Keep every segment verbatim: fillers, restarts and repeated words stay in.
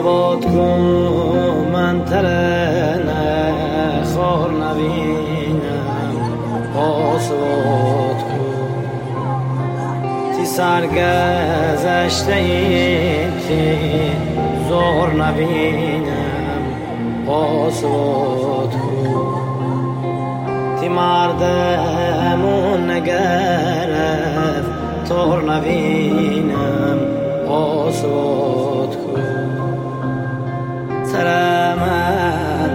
سواد کن من ترنه خار نبینم آسواد کن تی سرگذشته این تی زور نبینم آسواد کن تی مردمون نگرفت تور نبینم آسواد کن سر من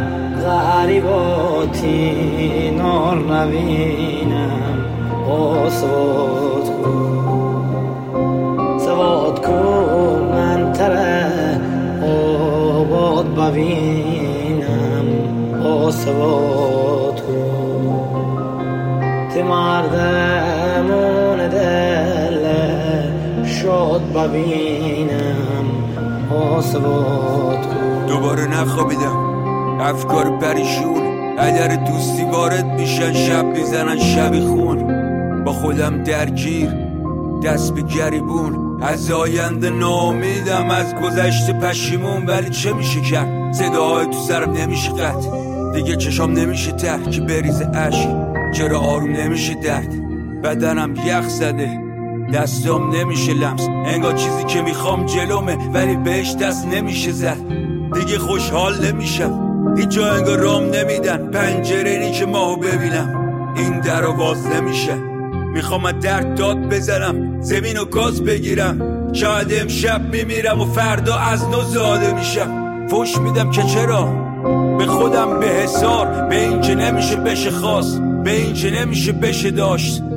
غریباتی نار نبینم آسواد کن سواد کن من تره آباد ببینم آسواد کن تی مردمون دل شاد ببینم آسواد کن دوباره نخوابیدم افکار پریشون اگر دوستی وارد میشن شب میزنن شبی خون با خودم درگیر دست به گریبون از آینده ناامیدم از گذشته پشیمون ولی چه میشه کرد صداهای تو سرم نمیشه قطع دیگه چشام نمیشه ته که بریزه عشق چرا آروم نمیشه درد بدنم یخ زده دستام نمیشه لمس انگار چیزی که میخوام جلومه ولی بهش دست نمیشه زد دیگه خوشحال نمیشم هیچ جا انگار رام نمیدن پنجره‌ای که ماهو ببینم این در رو باز نمیشه میخوام از درد داد بزنم زمین و گاز بگیرم شاید امشب میمیرم و فردا از نو زاده میشم فوش میدم که چرا به خودم به حسار به این که نمیشه بشه خواست به این که نمیشه بشه داشت